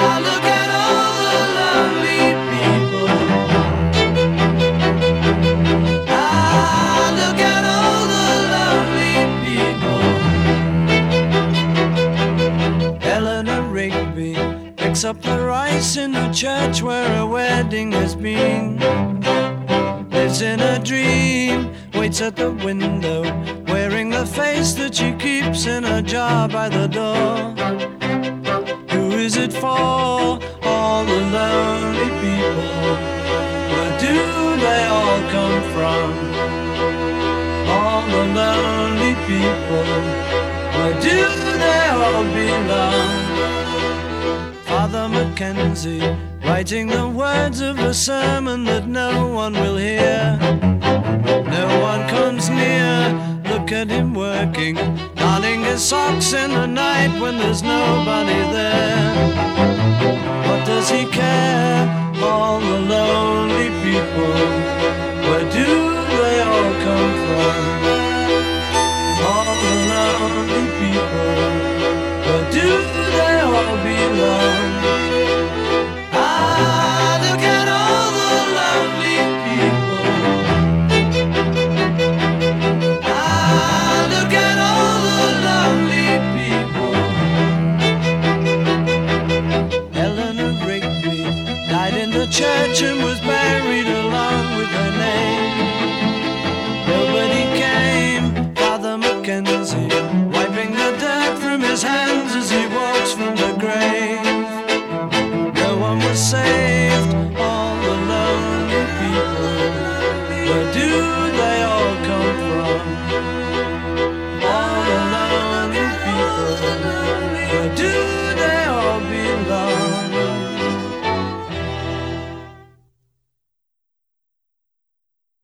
look at all the lonely people. Look at all the lonely people. Eleanor Rigby picks up the rice in the church where a wedding has been. Lives in a dream, waits at the window, wearing the face that she keeps in a jar by the door. Who is it for? All the lonely people. Where do they all come from? All the lonely people. Where do they all belong? Father Mackenzie, writing the words of a sermon that no one will hear. No one comes near. Look at him working, darning his socks in the night when there's nobody there. What does he care? All the lonely people. Where do they all come from? All the lonely people. Where do they all belong? Look at all the lonely people. Look at all the lonely people. Eleanor Rigby died in the church and